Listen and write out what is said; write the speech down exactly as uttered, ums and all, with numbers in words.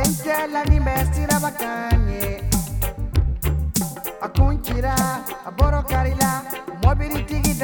denkɛ la min bɛ siraba kan ye a kun cira a bɔrɔ kari la mɔbilitigi